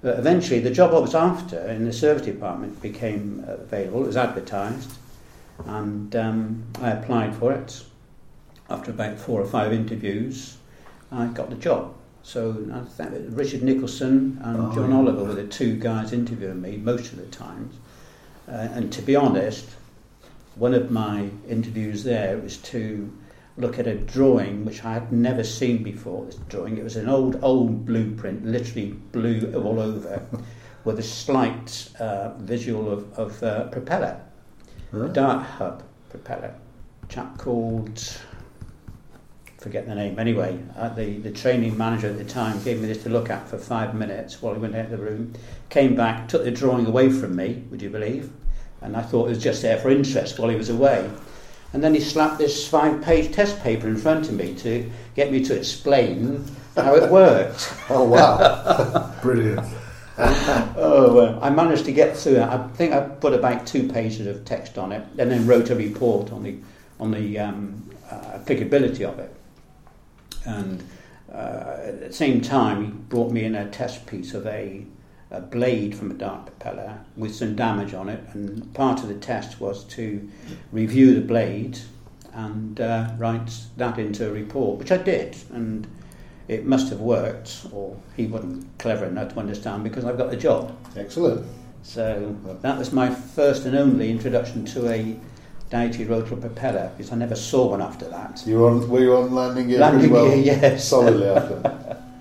But eventually, the job I was after in the service department became available. It was advertised, and I applied for it. After about 4 or 5 interviews, I got the job. So I think Richard Nicholson and John Oliver were the 2 guys interviewing me most of the times. And to be honest, one of my interviews there was to look at a drawing which I had never seen before. This drawing, it was an old blueprint, literally blue all over, with a slight visual of propeller, a dart hub propeller. A chap called, forget the name anyway, the training manager at the time gave me this to look at for 5 minutes while he went out of the room, came back, took the drawing away from me, would you believe? And I thought it was just there for interest while he was away. And then he slapped this 5-page test paper in front of me to get me to explain how it worked. Oh, wow. Brilliant. I managed to get through it. I think I put about 2 pages of text on it, and then wrote a report on the applicability of it. And at the same time, he brought me in a test piece of a blade from a dart propeller with some damage on it, and part of the test was to review the blade and write that into a report, which I did, and it must have worked, or he wasn't clever enough to understand, because I've got the job. Excellent. So that was my first and only introduction to a Dowty rotary propeller, because I never saw one after that. Were you on landing gear? Landing as well? gear, yes. Solidly after.